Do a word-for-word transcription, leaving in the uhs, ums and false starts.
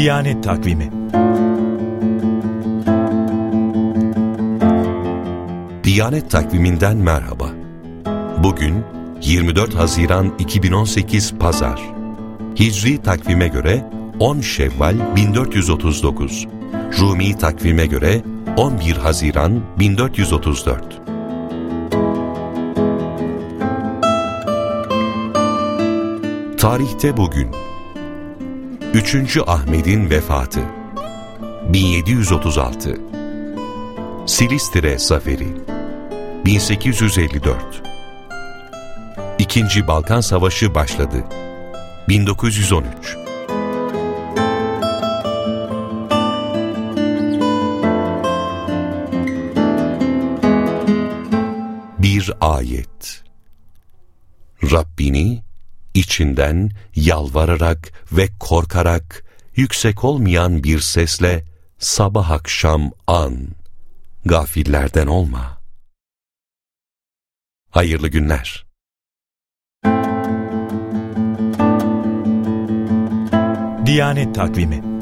Diyanet Takvimi. Diyanet Takvimi'nden merhaba. Bugün yirmi dört Haziran iki bin on sekiz Pazar. Hicri takvime göre on Şevval bin dört yüz otuz dokuz. Rumi takvime göre on bir Haziran bin dört yüz otuz dört. Tarihte bugün üçüncü Ahmet'in vefatı bin yedi yüz otuz altı. Silistre Zaferi bin sekiz yüz elli dört. İkinci Balkan Savaşı başladı bin dokuz yüz on üç. Bir ayet. Rabbini içinden yalvararak ve korkarak yüksek olmayan bir sesle sabah akşam an. Gafillerden olma. Hayırlı günler. Diyanet Takvimi.